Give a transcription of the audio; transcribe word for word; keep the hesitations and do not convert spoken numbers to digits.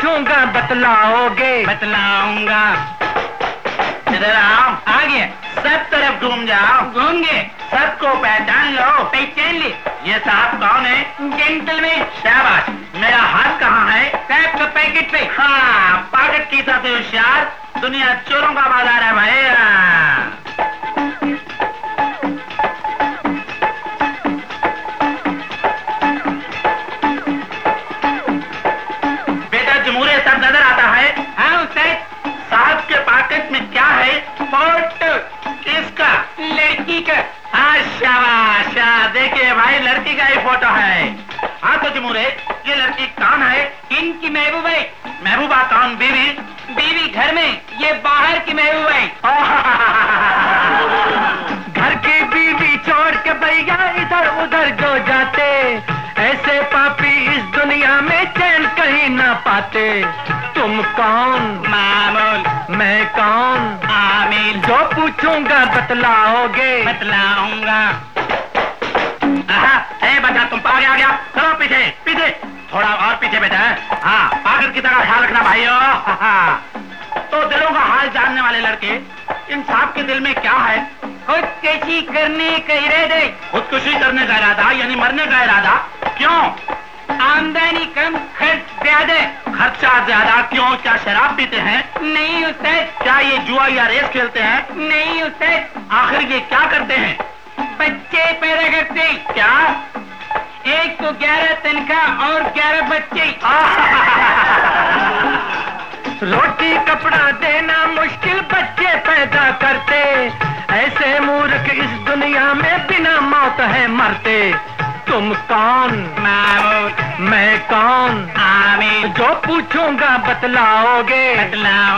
पूछूंगा बतलाओगे? बतलाऊंगा। इधर आओ। आगे। सब तरफ घूम जाओ। घूम गए। सबको पहचान लो। पहचान ली। ये साहब कौन है? जेंटलमैन। शाबाश। मेरा हाथ कहाँ है? साहब का पैकेट पे। हाँ, पागट की सबसे होशियार। दुनिया चोरों का बाजार है भाई। बेटा जमूरे सब नजर आता है? हाँ उस्ताद। साहब के पॉकेट में क्या है? फोटो। किसका? लड़की का। हाँ शाबाश। देखिए भाई, लड़की का ही फोटो है। हाँ तो जमूरे, ये लड़की कौन है? इनकी महबूबा है। महबूबा कौन? बीवी? बीवी घर में, ये बाहर की महबूबा है। घर की बीवी छोड़ के भैया इधर उधर जो जाते, ऐसे पापी इस दुनिया में चैन कहीं ना पाते। तुम कौन? मामूल। मैं कौन? आमिल। जो पूछूंगा बतलाओगे? बतलाऊंगा। ए बेटा, तुम आगे आ गया। चलो पीछे पीछे, थोड़ा और पीछे बेटा। हाँ, पागल की तरह ख्याल रखना भाइयों। तो दिलों का हाल जानने वाले लड़के, इन साहब के दिल में क्या है? खुदकुशी करने का इरादा। खुदकुशी करने का इरादा यानी मरने का इरादा? क्यों? आमदनी कम, खर्च ज्यादा। खर्चा ज्यादा क्यों? क्या शराब पीते हैं? नहीं उस्ताद। क्या ये जुआ या रेस खेलते हैं? नहीं उस्ताद। आखिर ये क्या करते हैं? बच्चे पैदा करते। क्या? एक को ग्यारह तनख्वाह और ग्यारह बच्चे। रोटी कपड़ा देना मुश्किल, बच्चे पैदा करते। ऐसे मूर्ख इस दुनिया में बिना मौत है मरते। तुम कौन? मामूल। मैं कौन? आमिल। जो पूछूंगा बतलाओगे? बतलाऊंगा।